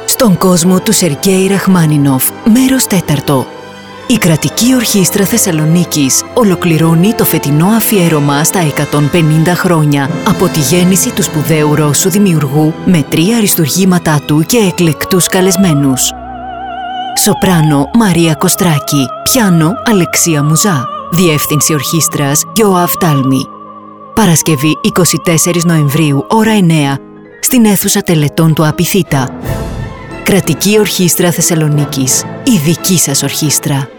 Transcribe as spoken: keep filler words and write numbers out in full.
Στον κόσμο του Σεργέη Ραχμάνινοφ, μέρος τέταρτο. Η Κρατική Ορχήστρα Θεσσαλονίκης ολοκληρώνει το φετινό αφιέρωμα στα εκατόν πενήντα χρόνια από τη γέννηση του σπουδαίου Ρώσου δημιουργού με τρία αριστουργήματά του και εκλεκτούς καλεσμένους. Σοπράνο Μαρία Κωστράκη, πιάνο Αλεξία Μουζά, διεύθυνση ορχήστρας Γιώαβ Τάλμη. Παρασκευή εικοστή τέταρτη Νοεμβρίου, ώρα εννέα, στην αίθουσα τελετών του Απιθύτα. Κρατική Ορχήστρα Θεσσαλονίκης, η δική σας ορχήστρα.